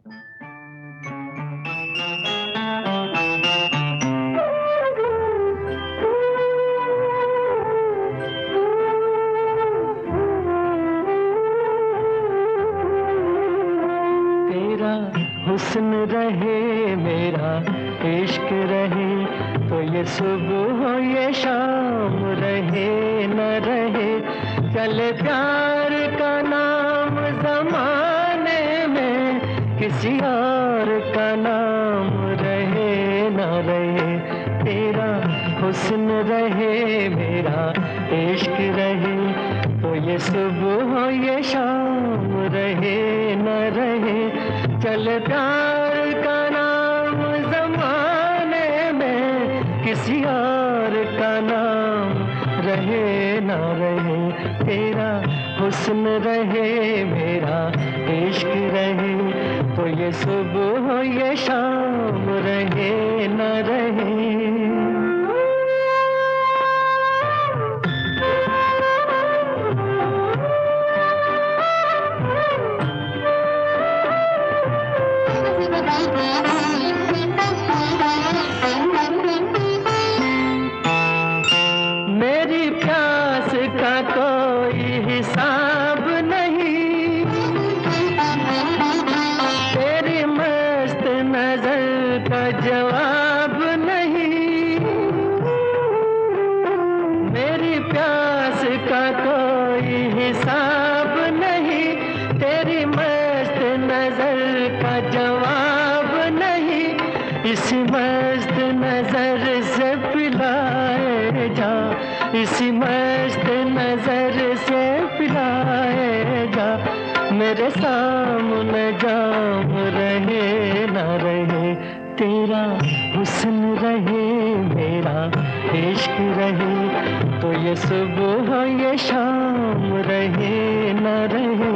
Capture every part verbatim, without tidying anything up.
तेरा हुस्न रहे, मेरा इश्क रहे, तो ये सुबह हो ये शाम रहे न रहे, चले प्यार का नाम ज़माने में, किसी और का नाम रहे न रहे। तेरा हुस्न रहे, मेरा इश्क रहे, तो ये सुबह हो ये शाम रहे न रहे, चले प्यार का नाम ज़माने में, किसी और का नाम रहे न रहे। तेरा हुस्न रहे, मेरा इश्क रहे, तो ये सुबह हो ये शाम रहे न रहे। मेरी प्यास का कोई हिसाब नहीं, तेरी मस्त नजर का जवाब नहीं। मेरी प्यास का कोई हिसाब नहीं, तेरी मस्त नजर का जवाब नहीं। इसी मस्त नजर से पिलाए जा, इसी मस्त नजर से पिलाए जा, मेरे सामने जाम रहे न रहे। तेरा हुस्न रहे, मेरा इश्क रहे, तो ये सुबह हो ये शाम रहे न रहे।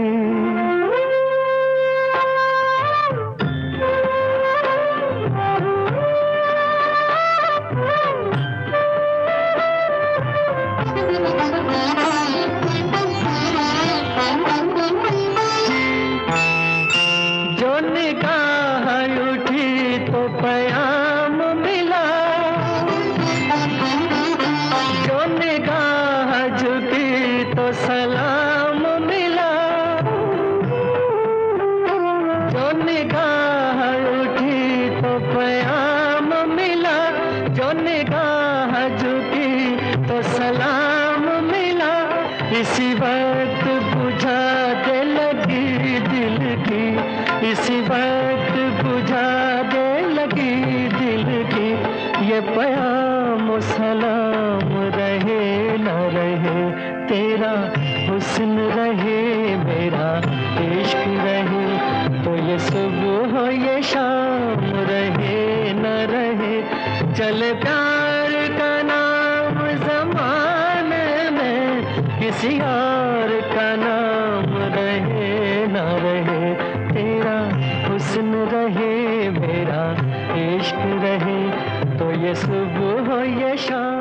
जो निगाह उठी तो प्याम मिला, जो निगाह झुकी तो सलाम मिला। जो निगाह उठी तो प्याम मिला, जो निगाह झुकी तो सलाम मिला। इसी वक्त बुझा दे लगी दिल की, इसी वक्त बुझा दे लगी दिल की, ये प्याम सलाम रहे न रहे। तेरा हुस्न रहे, मेरा इश्क रहे, तो ये सुबह हो ये शाम रहे न रहे, चले प्यार का नाम ज़माने में, किसी और का नाम रहे न रहे। तेरा हुस्न रहे, मेरा इश्क रहे, तो ये सुबह हो ये शाम